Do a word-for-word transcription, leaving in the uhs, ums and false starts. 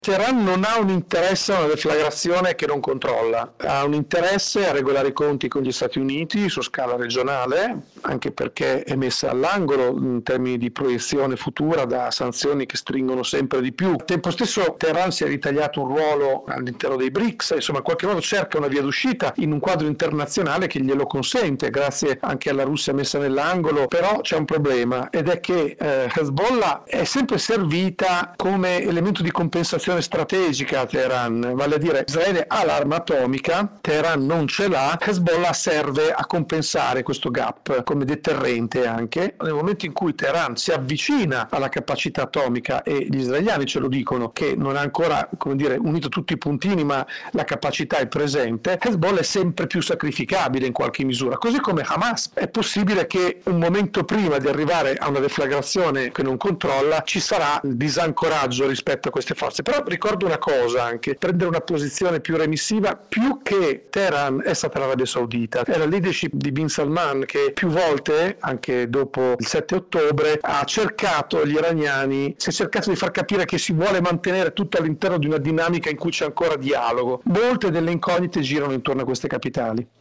Teheran non ha un interesse a una deflagrazione che non controlla, ha un interesse a regolare i conti con gli Stati Uniti su scala regionale, anche perché è messa all'angolo in termini di proiezione futura da sanzioni che stringono sempre di più. Al tempo stesso Teheran si è ritagliato un ruolo all'interno dei B R I C S, insomma in qualche modo cerca una via d'uscita in un quadro internazionale che glielo consente, grazie anche alla Russia messa nell'angolo, però c'è un problema ed è che eh, Hezbollah è sempre servita come elemento di compensazione strategica a Teheran, vale a dire Israele ha l'arma atomica, Teheran non ce l'ha, Hezbollah serve a compensare questo gap come deterrente anche. Nel momento in cui Teheran si avvicina alla capacità atomica, e gli israeliani ce lo dicono che non ha ancora, come dire, unito tutti i puntini, ma la capacità è presente, Hezbollah è sempre più sacrificabile in qualche misura, così come Hamas. È possibile che un momento prima di arrivare a una deflagrazione che non controlla ci sarà il disancoraggio rispetto a queste forze. Però ricordo una cosa anche, prendere una posizione più remissiva, più che Teheran è stata l'Arabia Saudita, è la leadership di Bin Salman che più volte, anche dopo il sette ottobre, ha cercato gli iraniani, si è cercato di far capire che si vuole mantenere tutto all'interno di una dinamica in cui c'è ancora dialogo. Molte delle incognite girano intorno a queste capitali.